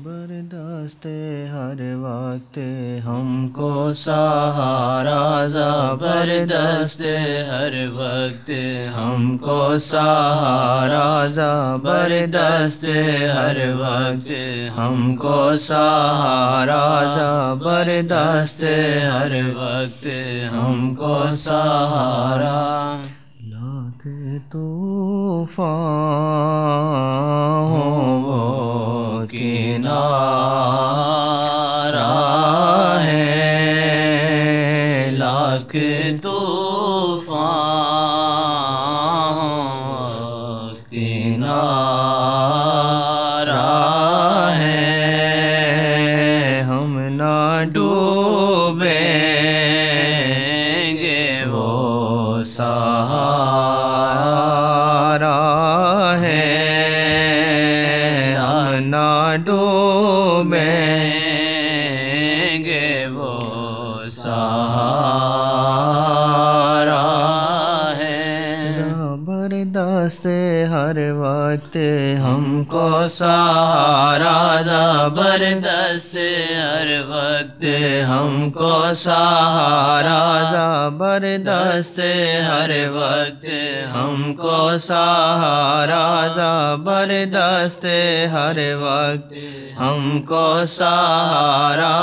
زبردست ہر وقت ہم کو سہارا، زبردست ہر وقت ہم کو سہارا، زبردست ہر وقت ہم کو سہارا، زبردست ہر وقت ہم کو سہارا۔ لاکھ طوفان ہو وہ کنارہ ہے، لاکھ طوفان ہو کنارہ ہے، ہم نہ ڈوبیں گے وہ سہارا ہے، نہ ڈوبیں گے وہ سہارا ہے۔ زبردست ہر وقت ہم کو سہارا، زبردست ہر وقت ہم کو سہارا، زبردست ہر وقت ہم کو سہارا، زبردست ہر وقت ہم کو سہارا،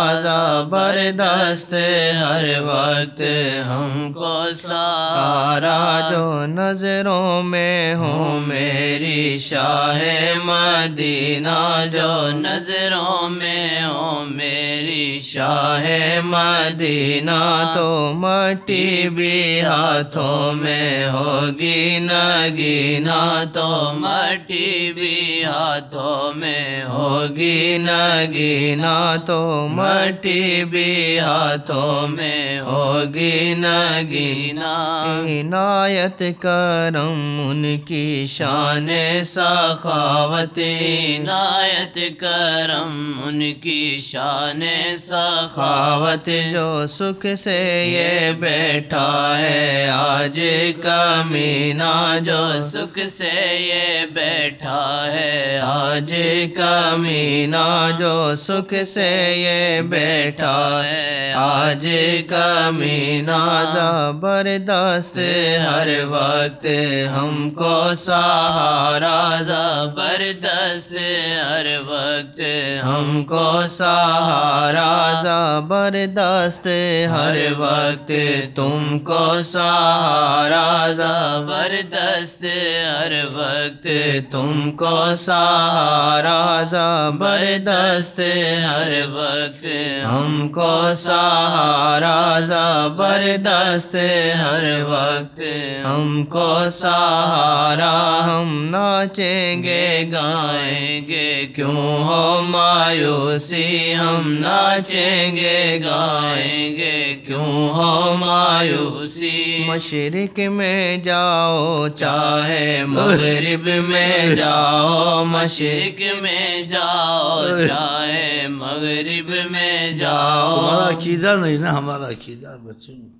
زبردست ہر وقت ہم کو سہارا۔ جو نظروں میں ہو میری شاہ مدینہ، جو نظروں میں ہو میری شاہ مدینہ، تو مٹی بھی ہاتھوں میں ہوگی نگینا، تو مٹی بھی ہاتھوں میں ہوگی نگینا، تو مٹی بھی ہاتھوں میں ہوگی نگینا۔ عنایت کرم ان کی شان سخاوت، عنایت کرم ان کی شان سخاوت، جو سکھ سے یہ بیٹھا ہے آج کمینہ، جو سکھ سے یہ بیٹھا ہے آج کمینہ، جو سکھ سے یہ بیٹھا ہے آج کمینہ۔ زبردست ہر وقت ہم کو سہارا، زبردست ہر وقت ہم کو سہارا، زبردست ہر وقت تم کو سہارا، زبردست ہر وقت تم کو سہارا، زبردست ہر وقت ہم کو سہارا، زبردست ہر وقت ہم کو سہارا۔ ہم ناچیں گے گائیں گے کیوں ہو مایوسی، ہم ناچیں گے گائیں گے کیوں ہو مایوسی۔ مشرق میں جاؤ چاہے مغرب میں جاؤ، مشرق میں جاؤ چاہے مغرب میں جاؤ۔ تمہارا عقیدہ نہیں نا ہمارا عقیدہ بچوں۔